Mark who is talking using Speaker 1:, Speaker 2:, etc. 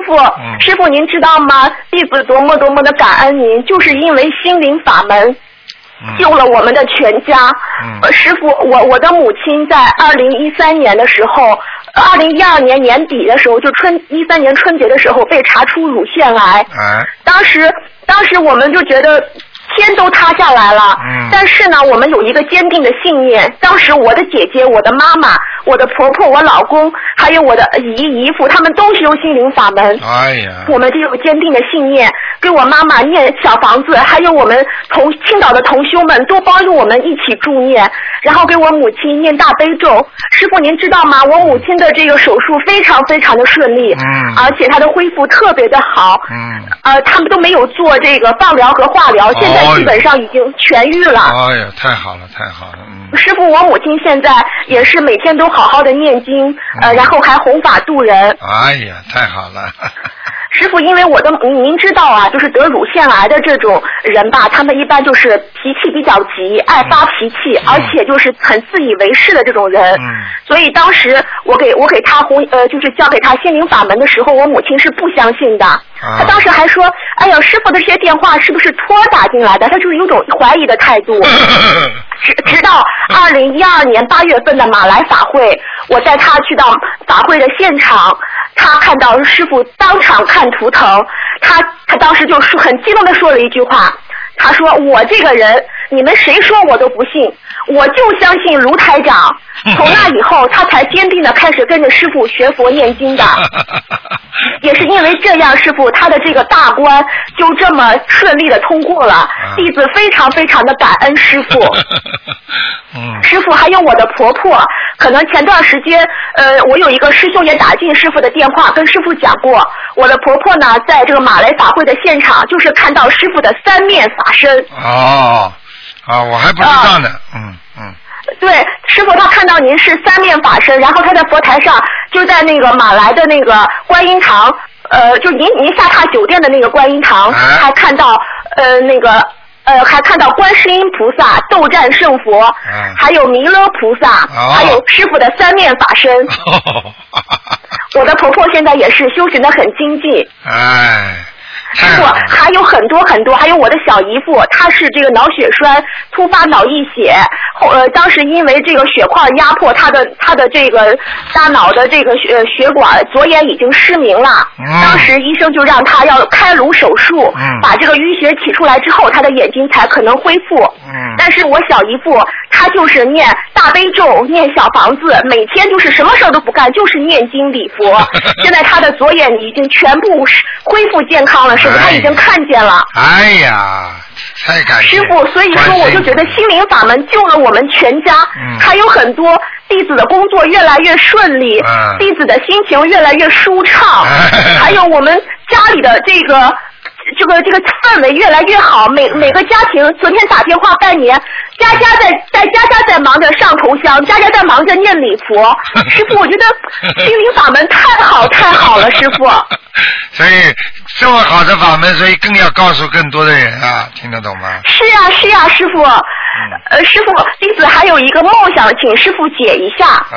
Speaker 1: 傅，师傅您知道吗？弟子多么多么的感恩您，就是因为心灵法门救了我们的全家。师傅，我的母亲在2013年的时候，2012年年底的时候，就13年春节的时候被查出乳腺癌。当时我们就觉得天都塌下来了。但是呢，我们有一个坚定的信念。当时我的姐姐、我的妈妈、我的婆婆、我老公，还有我的姨父，他们都修心灵法门。我们就有坚定的信念，给我妈妈念小房子，还有我们青岛的同修们都帮助我们一起助念，然后给我母亲念大悲咒。师父您知道吗？我母亲的这个手术非常非常的顺利，而且她的恢复特别的好。他们都没有做这个放疗和化疗，现在基本上已经痊愈了。
Speaker 2: 哎呀，太好了，太好了。
Speaker 1: 师父，我母亲现在也是每天都好好的念经，然后还弘法度人。
Speaker 2: 哎呀，太好了。
Speaker 1: 师父，因为您知道啊，就是得乳腺癌的这种人吧，他们一般就是脾气比较急，爱发脾气，而且就是很自以为是的这种人。所以当时我给他就是教给他心灵法门的时候，我母亲是不相信的。他当时还说：“哎呀，师父的这些电话是不是托打进来的？”他就是有种怀疑的态度。直到2012年8月份的马来法会，我带他去到法会的现场，他看到师父当场看图腾，他当时就很激动地说了一句话，他说：“我这个人，你们谁说我都不信，我就相信卢台长。”从那以后，他才坚定地开始跟着师父学佛念经的。也是因为这样，师父他的这个大关就这么顺利的通过了，弟子非常非常的感恩师父。师父还有我的婆婆，可能前段时间我有一个师兄也打进师父的电话，跟师父讲过，我的婆婆呢在这个马来法会的现场，就是看到师父的三面法身。
Speaker 2: 我还不知道呢。
Speaker 1: 对，师父他看到您是三面法身，然后他在佛台上就在那个马来的那个观音堂，就您下榻酒店的那个观音堂，还看到还看到观世音菩萨、斗战胜佛，还有弥勒菩萨，还有师父的三面法身。我的婆婆现在也是修行得很精进。师父还有很多很多，还有我的小姨父，他是这个脑血栓突发脑溢血，当时因为这个血块压迫他的这个大脑的这个血管，左眼已经失明了。当时医生就让他要开颅手术，把这个淤血取出来之后，他的眼睛才可能恢复。但是我小姨父他就是念大悲咒，念小房子，每天就是什么事儿都不干，就是念经礼佛。现在他的左眼已经全部恢复健康了。师父他已经看见了。
Speaker 2: 哎呀，太感谢
Speaker 1: 师父，所以说我就觉得心灵法门救了我们全家，还有很多弟子的工作越来越顺利，弟子的心情越来越舒畅，还有我们家里的这个氛围越来越好，每个家庭昨天打电话拜年，家家在忙着上头香，家家在忙着念礼佛。师父，我觉得心灵法门太好了，师父。
Speaker 2: 所以这么好的法门，所以更要告诉更多的人啊，听得懂吗？
Speaker 1: 是呀，师父。师父，弟子还有一个梦想，请师父解一下。